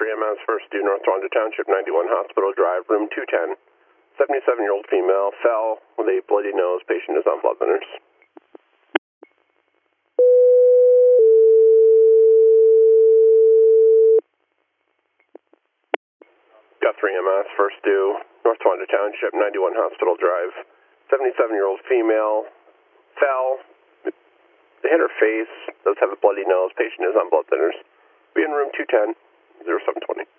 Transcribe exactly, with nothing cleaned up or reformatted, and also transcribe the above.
three M S, first due North Toronto Township, ninety-one Hospital Drive, room two ten. seventy-seven-year-old female fell with a bloody nose. Patient is on blood thinners. Got three M S, first due North Toronto Township, ninety-one Hospital Drive. seventy-seven-year-old female fell. They hit her face, does have a bloody nose. Patient is on blood thinners. Be in room two ten, oh seven twenty.